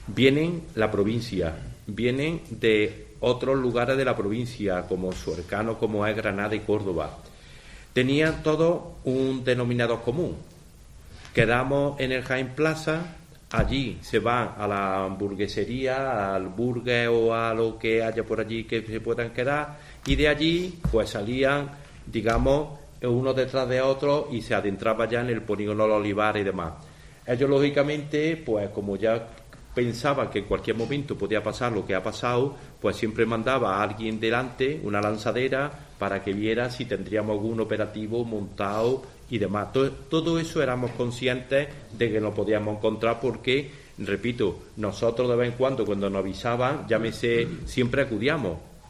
Vienen la provincia, vienen de otros lugares de la provincia, como cercanos como es Granada y Córdoba. Tenían todos un denominador común. Quedamos en el Jaén Plaza, allí se van a la hamburguesería, al burger o a lo que haya por allí que se puedan quedar, y de allí pues salían, digamos, uno detrás de otro y se adentraba ya en el polígono Los Olivares y demás. Ellos, lógicamente, pues como ya pensaban que en cualquier momento podía pasar lo que ha pasado, pues siempre mandaba a alguien delante, una lanzadera, para que viera si tendríamos algún operativo montado y demás. Todo eso éramos conscientes de que nos podíamos encontrar porque, repito, nosotros de vez en cuando nos avisaban, llámese, siempre acudíamos.